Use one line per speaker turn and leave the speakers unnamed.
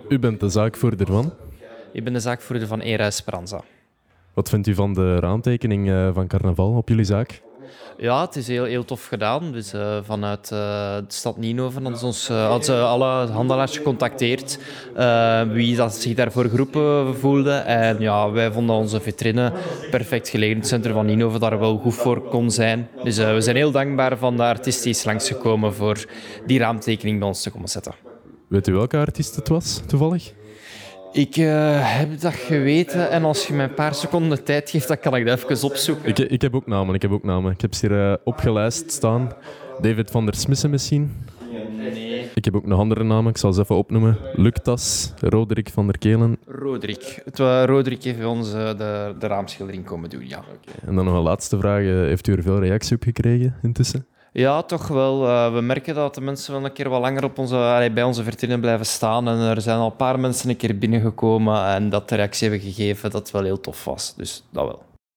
U bent de zaakvoerder van.
Ik ben de zaakvoerder van Era Esperanza.
Wat vindt u van de raamtekening van carnaval op jullie zaak?
Ja, het is heel tof gedaan. Dus vanuit de stad Nienhoven hadden ze alle handelaars gecontacteerd wie dat zich daarvoor geroepen voelde. En ja, wij vonden onze vitrine perfect gelegen. Het centrum van Nienhoven daar wel goed voor kon zijn. Dus we zijn heel dankbaar van de artiest die is langsgekomen voor die raamtekening bij ons te komen zetten.
Weet u welke artiest het was, toevallig?
Ik heb dat geweten en als je me een paar seconden tijd geeft, dan kan ik dat even opzoeken.
Ik heb ook namen. Ik heb ze hier opgelijst staan. David van der Smissen misschien?
Nee.
Ik heb ook nog andere namen, ik zal ze even opnoemen. Luctas, Roderick van der Kelen.
Roderick heeft bij ons de raamschildering komen doen, ja.
En dan nog een laatste vraag. Heeft u er veel reactie op gekregen intussen?
Ja, toch wel. We merken dat de mensen wel een keer wat langer op bij onze vitrine blijven staan. En er zijn al een paar mensen een keer binnengekomen en dat de reactie hebben gegeven dat het wel heel tof was. Dus dat wel.